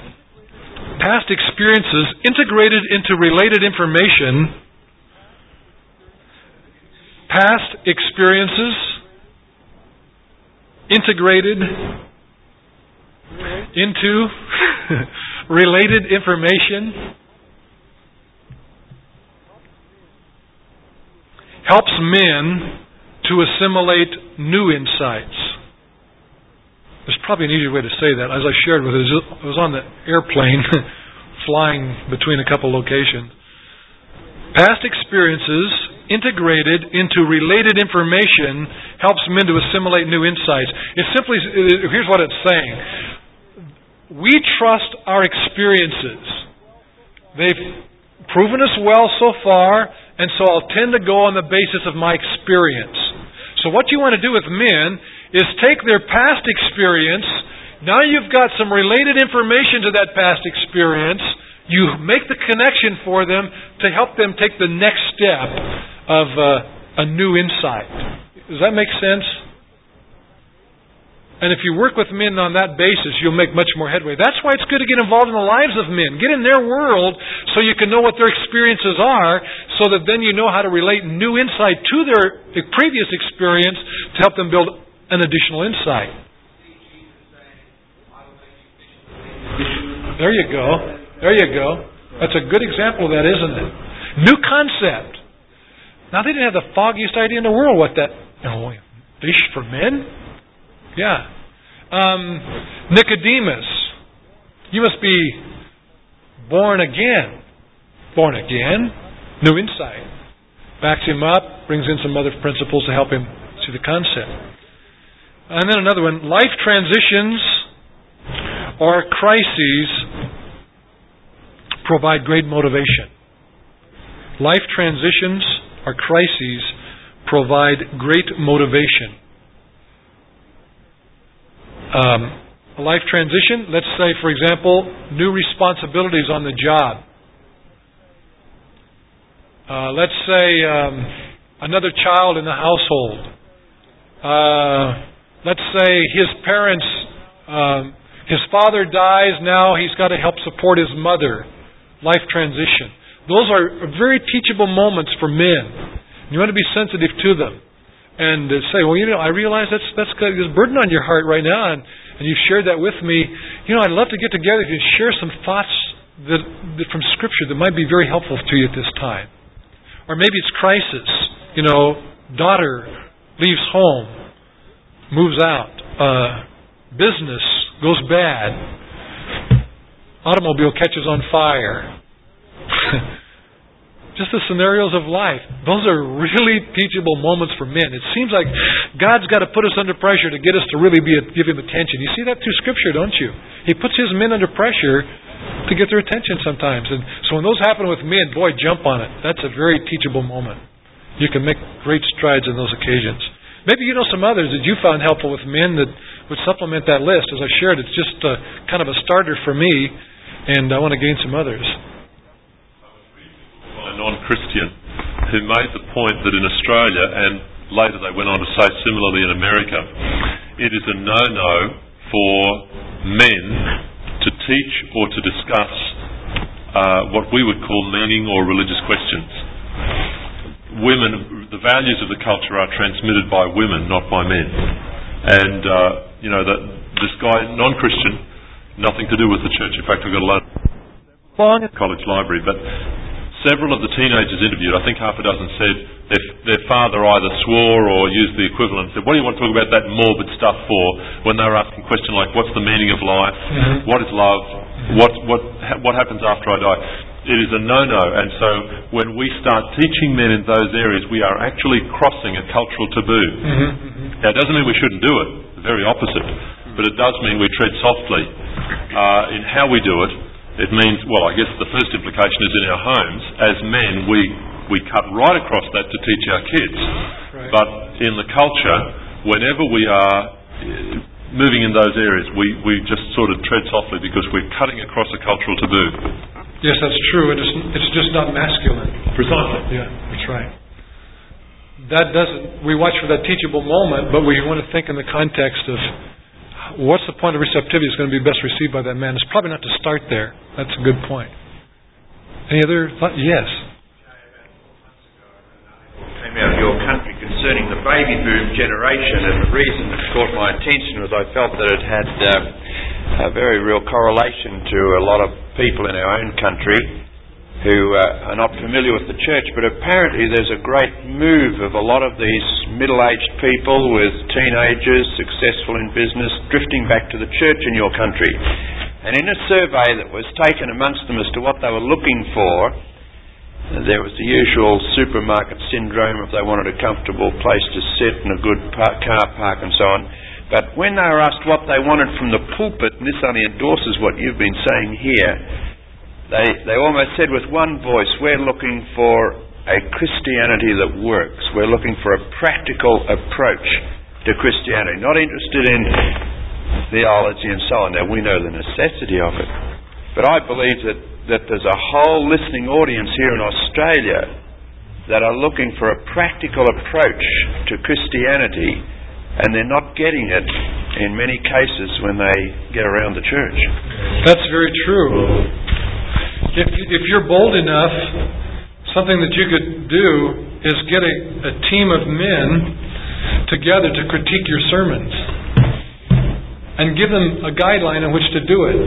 Speaker 1: integrated into related information. Past experiences integrated into related information helps men to assimilate new insights. There's probably an easier way to say that. As I shared with you, I was on the airplane flying between a couple locations. Past experiences integrated into related information helps men to assimilate new insights. Here's what it's saying. We trust our experiences. They've proven us well so far, and so I'll tend to go on the basis of my experience. So what you want to do with men is take their past experience. Now you've got some related information to that past experience. You make the connection for them to help them take the next step of a new insight. Does that make sense? And if you work with men on that basis, you'll make much more headway. That's why it's good to get involved in the lives of men. Get in their world so you can know what their experiences are, so that then you know how to relate new insight to their previous experience to help them build an additional insight. There you go. There you go. That's a good example of that, isn't it? New concept. Now, they didn't have the foggiest idea in the world what that... fish for men? Yeah. Nicodemus. You must be born again. Born again. New insight. Backs him up, brings in some other principles to help him see the concept. And then another one. Life transitions or crises provide great motivation. Life transitions or crises provide great motivation. A life transition, let's say, for example, new responsibilities on the job. Let's say another child in the household. Let's say his parents, his father dies, now he's got to help support his mother. Life transition. Those are very teachable moments for men. You want to be sensitive to them. And say, well, I realize that's got this burden on your heart right now, and you've shared that with me. I'd love to get together and share some thoughts that from Scripture that might be very helpful to you at this time. Or maybe it's crisis. Daughter leaves home, moves out, business goes bad, automobile catches on fire. Just the scenarios of life. Those are really teachable moments for men. It seems like God's got to put us under pressure to get us to really give Him attention. You see that through Scripture, don't you? He puts His men under pressure to get their attention sometimes. And so when those happen with men, boy, jump on it. That's a very teachable moment. You can make great strides in those occasions. Maybe you know some others that you found helpful with men that would supplement that list. As I shared, it's just kind of a starter for me, and I want to gain some others.
Speaker 7: A non-Christian who made the point that in Australia, and later they went on to say similarly in America, it is a no-no for men to teach or to discuss what we would call meaning or religious questions. Women, the values of the culture are transmitted by women, not by men. And this guy, non-Christian, nothing to do with the church. In fact, we've got a loan at college library, but several of the teenagers interviewed, I think half a dozen, said their father either swore or used the equivalent, said, what do you want to talk about that morbid stuff for, when they were asking questions like, what's the meaning of life? Mm-hmm. What is love? Mm-hmm. What happens after I die? It is a no-no. And so when we start teaching men in those areas, we are actually crossing a cultural taboo. Mm-hmm. Now, it doesn't mean we shouldn't do it, the very opposite, but it does mean we tread softly in how we do it. It means, well, I guess the first implication is in our homes. As men, we cut right across that to teach our kids. Right. But in the culture, whenever we are moving in those areas, we just sort of tread softly because we're cutting across a cultural taboo.
Speaker 1: Yes, that's true. It's just not masculine.
Speaker 7: Precisely.
Speaker 1: Yeah, that's right. We watch for that teachable moment, but we want to think in the context of what's the point of receptivity that's going to be best received by that man? It's probably not to start there. That's a good point. Any other thought? Yes.
Speaker 8: Came out of your country concerning the baby boom generation, and the reason it caught my attention was I felt that it had a very real correlation to a lot of people in our own country who are not familiar with the church, but apparently there's a great move of a lot of these middle-aged people with teenagers, successful in business, drifting back to the church in your country. And in a survey that was taken amongst them as to what they were looking for, there was the usual supermarket syndrome if they wanted a comfortable place to sit and a good car park and so on. But when they were asked what they wanted from the pulpit, and this only endorses what you've been saying here, they almost said with one voice, we're looking for a Christianity that works. We're looking for a practical approach to Christianity, not interested in theology and so on. Now, we know the necessity of it. But I believe that there's a whole listening audience here in Australia that are looking for a practical approach to Christianity, and they're not getting it in many cases when they get around the church.
Speaker 1: That's very true. If you're bold enough, something that you could do is get a team of men together to critique your sermons and give them a guideline in which to do it.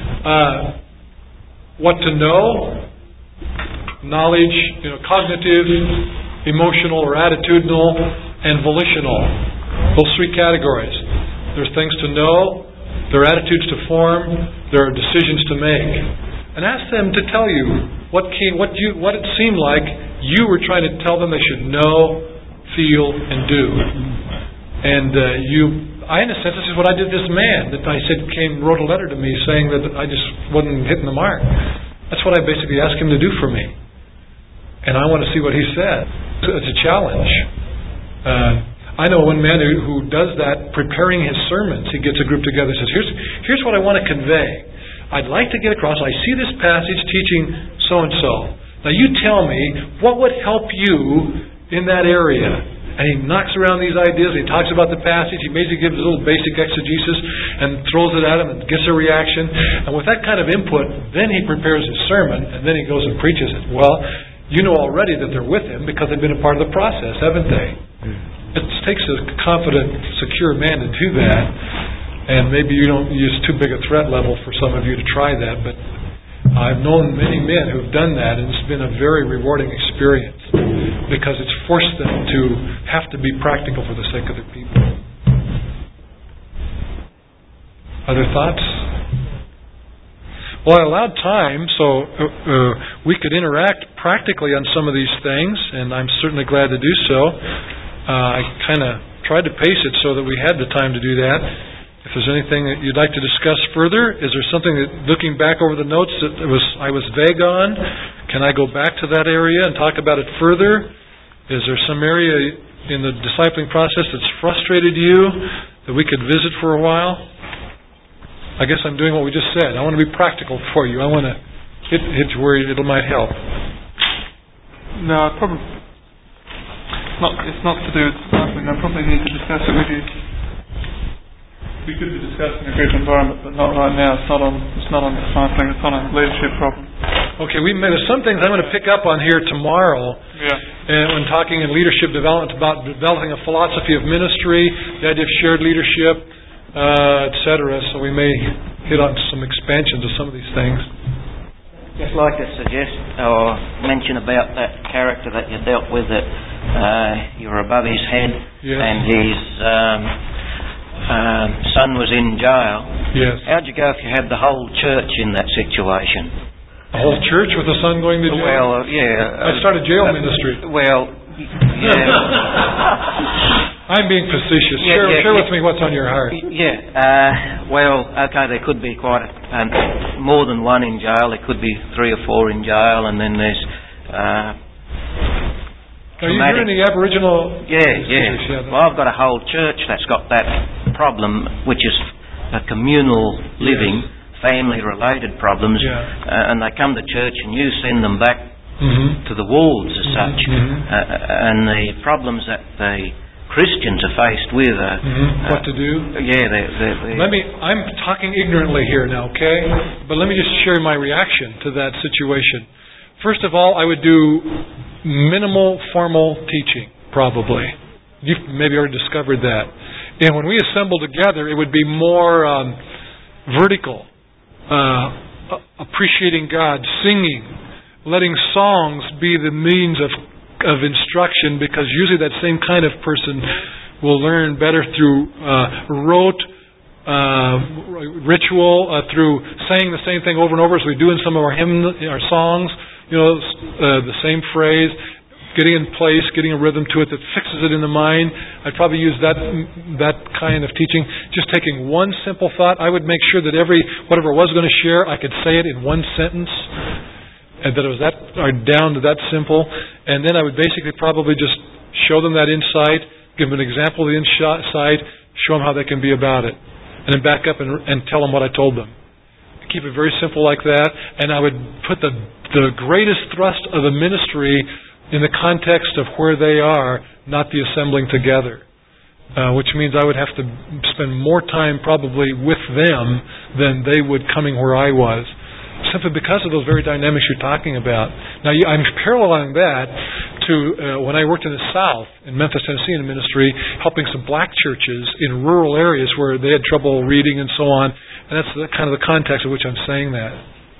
Speaker 1: What to know, knowledge, cognitive, emotional or attitudinal, and volitional. Those three categories. There's things to know, there are attitudes to form, there are decisions to make. And ask them to tell you what it seemed like you were trying to tell them they should know, feel, and do. And in a sense, this is what I did to this man that I said wrote a letter to me saying that I just wasn't hitting the mark. That's what I basically asked him to do for me. And I want to see what he said. It's a challenge. I know one man who does that, preparing his sermons. He gets a group together and says, here's what I want to convey. I'd like to get across, I see this passage teaching so-and-so. Now you tell me, what would help you in that area? And he knocks around these ideas, he talks about the passage, he basically gives a little basic exegesis and throws it at him and gets a reaction. And with that kind of input, then he prepares his sermon and then he goes and preaches it. Well, you know already that they're with him because they've been a part of the process, haven't they? It takes a confident, secure man to do that. And maybe you don't use too big a threat level for some of you to try that, but I've known many men who've done that, and it's been a very rewarding experience because it's forced them to have to be practical for the sake of their people. Other thoughts? Well, I allowed time so we could interact practically on some of these things, and I'm certainly glad to do so. I kind of tried to pace it so that we had the time to do that. If there's anything that you'd like to discuss further, is there something that, looking back over the notes, that I was vague on? Can I go back to that area and talk about it further? Is there some area in the discipling process that's frustrated you that we could visit for a while? I guess I'm doing what we just said. I want to be practical for you. I want to hit where it might help.
Speaker 6: No, probably it's not to do with discipling. I probably need to discuss it with you. We could be discussing a group environment, but not right now. It's not on discipling. It's on a leadership problem.
Speaker 1: Okay, there's some things I'm going to pick up on here tomorrow.
Speaker 6: Yeah.
Speaker 1: And when talking in leadership development about developing a philosophy of ministry, the idea of shared leadership, etc. So we may hit on some expansions of some of these things.
Speaker 9: Just like to suggest or mention about that character that you dealt with that you're above his head,
Speaker 1: yes.
Speaker 9: And his son was in jail.
Speaker 1: Yes.
Speaker 9: How'd you go if you had the whole church in that situation?
Speaker 1: The whole church with the son going to jail?
Speaker 9: Well, yeah.
Speaker 1: I started jail ministry.
Speaker 9: Well, yeah.
Speaker 1: I'm being facetious. Share with me what's on your heart.
Speaker 9: Yeah. Well, okay, there could be quite more than one in jail. There could be 3 or 4 in jail, and then there's...
Speaker 1: You're in the Aboriginal...
Speaker 9: Yeah. Well, I've got a whole church that's got that problem, which is a communal living, family-related problems, and they come to church and you send them back to the wolves as such. And the problems that the Christians are faced with are...
Speaker 1: what to do?
Speaker 9: Yeah, they're...
Speaker 1: I'm talking ignorantly here now, okay? But let me just share my reaction to that situation. First of all, I would do minimal formal teaching, probably. You've maybe already discovered that. And when we assemble together, it would be more vertical, appreciating God, singing, letting songs be the means of instruction, because usually that same kind of person will learn better through rote ritual, through saying the same thing over and over as we do in some of our songs. The same phrase, getting in place, getting a rhythm to it that fixes it in the mind. I'd probably use that kind of teaching. Just taking one simple thought, I would make sure that whatever I was going to share, I could say it in one sentence, and that it was down to that simple. And then I would basically probably just show them that insight, give them an example of the insight, show them how they can be about it, and then back up and tell them what I told them. Keep it very simple like that, and I would put the greatest thrust of the ministry in the context of where they are, not the assembling together. Which means I would have to spend more time probably with them than they would coming where I was. Simply because of those very dynamics you're talking about. Now, I'm paralleling that to when I worked in the South, in Memphis, Tennessee, in ministry, helping some black churches in rural areas where they had trouble reading and so on. And that's kind of the context in which I'm saying that.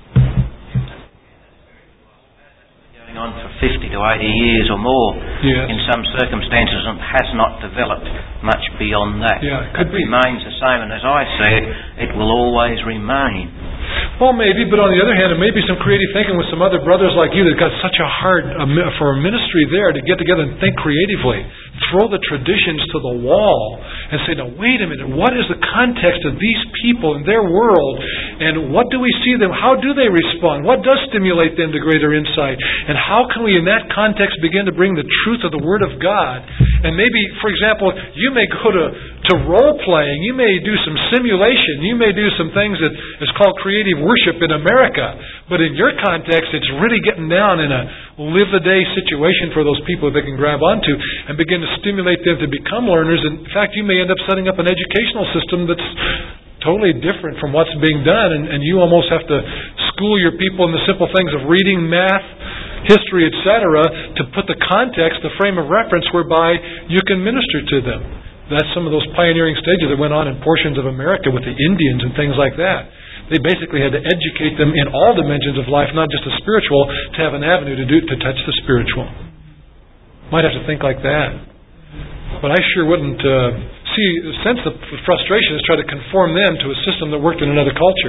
Speaker 9: Going on for 50 to 80 years or more,
Speaker 1: yes.
Speaker 9: In some circumstances, and has not developed much beyond that.
Speaker 1: Yeah,
Speaker 9: it remains the same, and as I said, it will always remain.
Speaker 1: Well, maybe, but on the other hand, it may be some creative thinking with some other brothers like you that got such a heart for a ministry there to get together and think creatively. Throw the traditions to the wall and say, now wait a minute, what is the context of these people and their world, and what do we see them, how do they respond, what does stimulate them to greater insight, and how can we in that context begin to bring the truth of the Word of God. And maybe, for example, you may go to role-playing, you may do some simulation, you may do some things that is called creative worship in America, but in your context it's really getting down in a live-the-day situation for those people that they can grab onto and begin to stimulate them to become learners. And in fact, you may end up setting up an educational system that's totally different from what's being done, and you almost have to school your people in the simple things of reading, math, history, etc., to put the context, the frame of reference whereby you can minister to them. That's some of those pioneering stages that went on in portions of America with the Indians and things like that. They basically had to educate them in all dimensions of life, not just the spiritual, to have an avenue to touch the spiritual. Might have to think like that. But I sure wouldn't sense the frustration is try to conform them to a system that worked in another culture.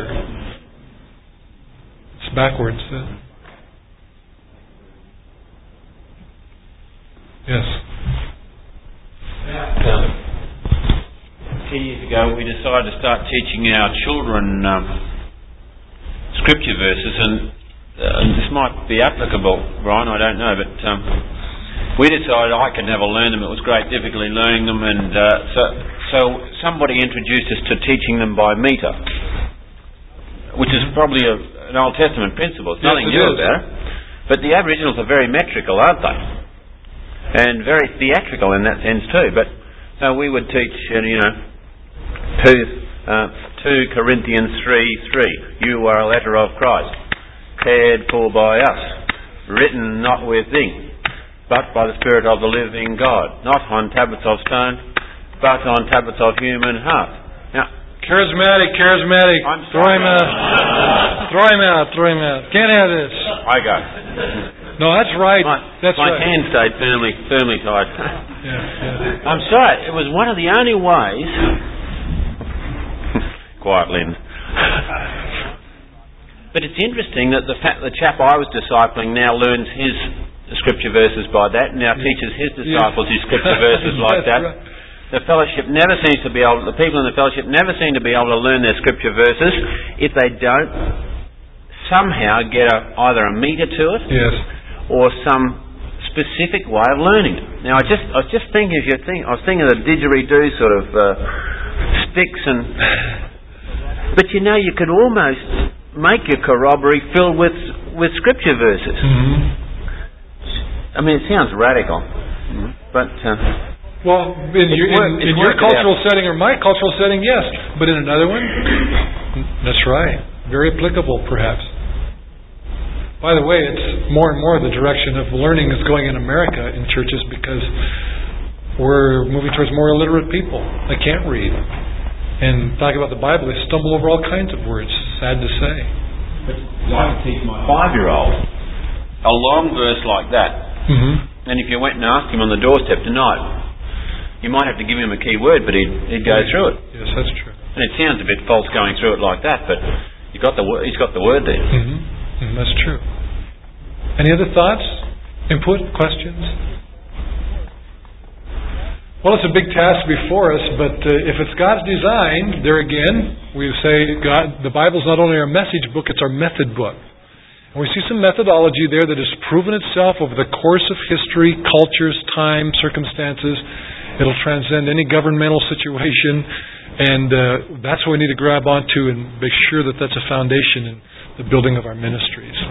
Speaker 1: It's backwards. Yes.
Speaker 5: A few years ago we decided to start teaching our children scripture verses, and this might be applicable, Brian, I don't know, but we decided I could never learn them. It was great difficulty learning them, and so somebody introduced us to teaching them by meter, which is probably an Old Testament principle. It's nothing new about it. But the Aboriginals are very metrical, aren't they? And very theatrical in that sense too. But so we would teach, 2 Corinthians 3:3. You are a letter of Christ, cared for by us, written not with ink, but by the Spirit of the living God, not on tablets of stone, but on tablets of human heart. Now,
Speaker 1: charismatic. Throw him out. Can't have this.
Speaker 5: I go.
Speaker 1: No, that's right.
Speaker 5: My hand stayed firmly tied.
Speaker 1: Yeah.
Speaker 5: I'm sorry. It was one of the only ways. Quiet, Lynn. But it's interesting that the chap I was discipling now learns his scripture verses by that, and now teaches his disciples his scripture verses like that. Right. The fellowship never seems to be able. The people in the fellowship never seem to be able to learn their scripture verses if they don't somehow get either a meter to it, or some specific way of learning it. Now, I was just thinking, I was thinking of the didgeridoo sort of sticks, but you could almost make your corroboree filled with scripture verses. I mean, it sounds radical, but
Speaker 1: well, in your cultural setting or my cultural setting, yes, but in another one, that's right, very applicable, perhaps. By the way, it's more and more the direction of learning is going in America in churches because we're moving towards more illiterate people. They can't read. And talking about the Bible, they stumble over all kinds of words. Sad to say.
Speaker 5: But I teach my 5-year-old a long verse like that. And if you went and asked him on the doorstep tonight, you might have to give him a key word, but he'd go through it.
Speaker 1: Yes, that's true.
Speaker 5: And it sounds a bit false going through it like that, but he's got the word there.
Speaker 1: That's true. Any other thoughts? Input? Questions? Well, it's a big task before us, but if it's God's design, there again, we say the Bible's not only our message book, it's our method book. And we see some methodology there that has proven itself over the course of history, cultures, time, circumstances. It'll transcend any governmental situation, and that's what we need to grab onto and make sure that that's a foundation in the building of our ministries.